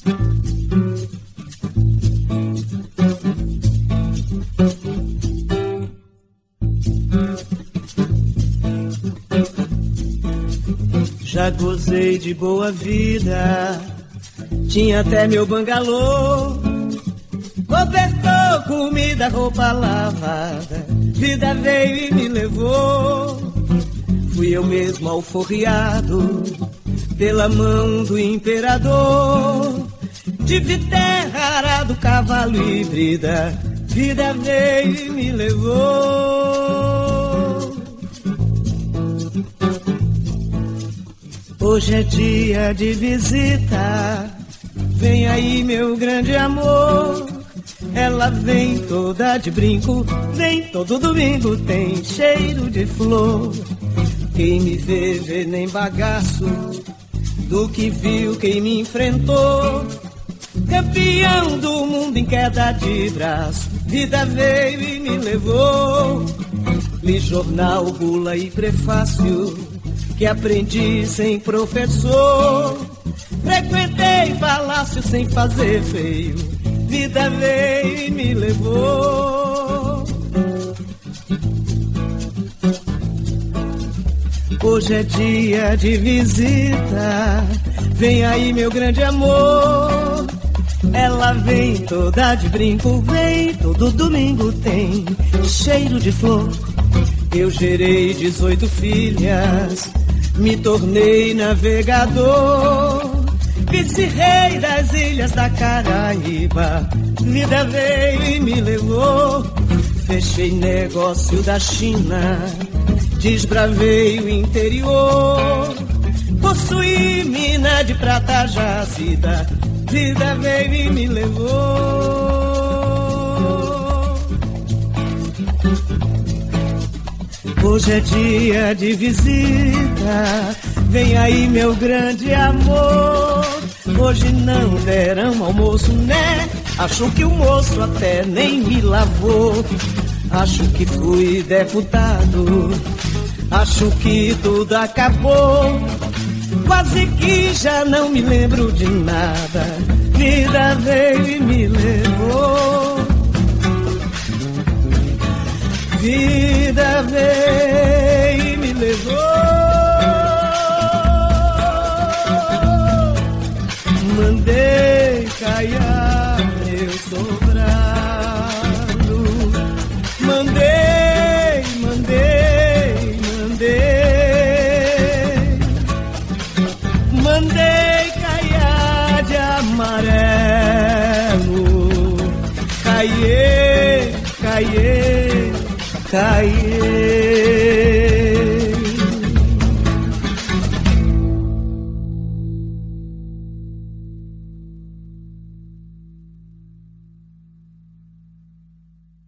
Já gozei de boa vida, tinha até meu bangalô, cobertor, comida, roupa lavada. Vida veio e me levou. Fui eu mesmo alforriado pela mão do imperador. Tive terra, arado, cavalo e brida. Vida veio e me levou. Hoje é dia de visita, vem aí meu grande amor. Ela vem toda de brinco, vem todo domingo, tem cheiro de flor. Quem me vê, vê nem bagaço do que viu quem me enfrentou. Campeão do mundo em queda de braço, vida veio e me levou. Li jornal, bula e prefácio, que aprendi sem professor. Frequentei palácio sem fazer feio, vida veio e me levou. Hoje é dia de visita, vem aí meu grande amor. Ela vem toda de brinco, vem todo domingo, tem cheiro de flor. Eu gerei 18 filhas, me tornei navegador, vice-rei das ilhas da Caraíba. Vida veio e me levou. Fechei negócio da China, desbravei o interior, possuí mina de prata jazida. Vida veio e me levou. Hoje é dia de visita, vem aí meu grande amor. Hoje não deram almoço, né? Acho que o moço até nem me lavou. Acho que fui deputado, acho que tudo acabou. Quase que já não me lembro de nada. Vida veio e me levou. Vida veio e me levou. Mandei caiar meu sobrado. Mandei, mandei, mandei. Mandei caiar de amarelo. Caiê, caiê, caiê.